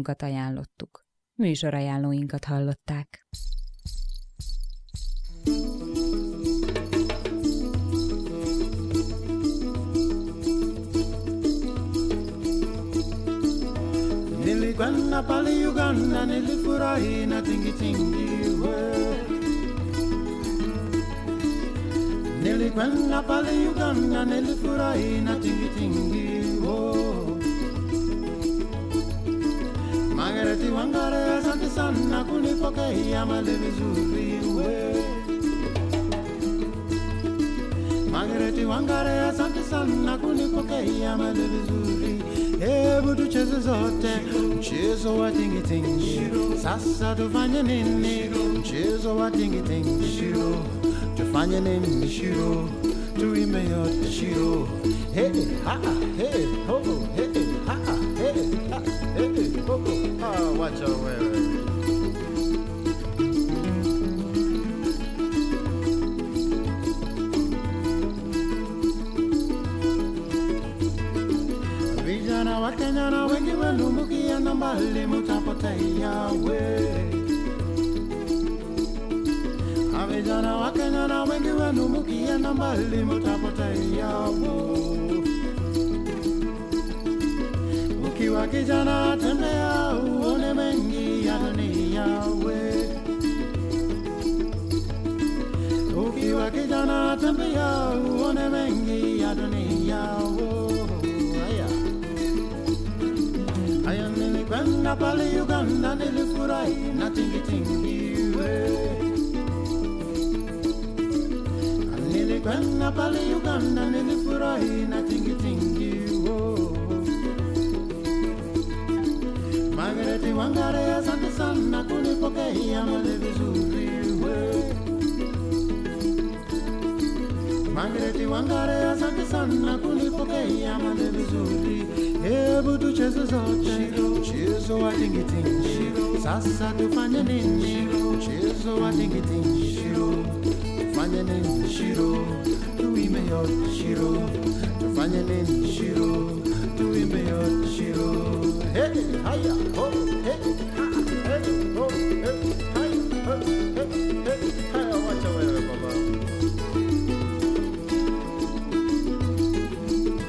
műsorunkat ajánlottuk. Műsorajánlóinkat hallották. Niligwanna pali Uganda, nilifurahi na tingi tingi we. Niligwanna pali Uganda, nilifurahi na tingi tingi wo. Margareti Wangare, asante sana kunipokea mali vizuri we. Margareti Wangare, asante sana kunipokea mali vizuri. Hebu tucheze zote mchezo wa tingi tingi. Sasa tufanye nini? Mchezo wa tingi tingi shiro. Tufanye nini shiro? Tuimbe yote shiro. Hey ha hey ho hey ha hey ha hey ho ah, wacha wewe. Vijana wa Kenya na wengi walumukia na mbali mutapotea we. Vijana wa Kenya na wengi walumukia na mbali mutapotea wo. Ukiwa kijana tembea uone mengi ya dunia we. Ukiwa kijana tembea uone mengi ya dunia wo. Aya nilikwenda pale Uganda, nilifurahi na tingi tingi we. Nilikwenda pale Uganda, nilifurahi na tingi tingi wo. Margareti Wangare, asante sana kunipokea mali vizuri we. Margareti Wangare, asante sana kunipokea mali vizuri. Hebu tucheze zote mchezo wa tingi tingi. Sasa tufanye nini? Mchezo wa tingi tingi shiro. Tufanye nini shiro? Tuime yote shiro. Tufanye nini shiro?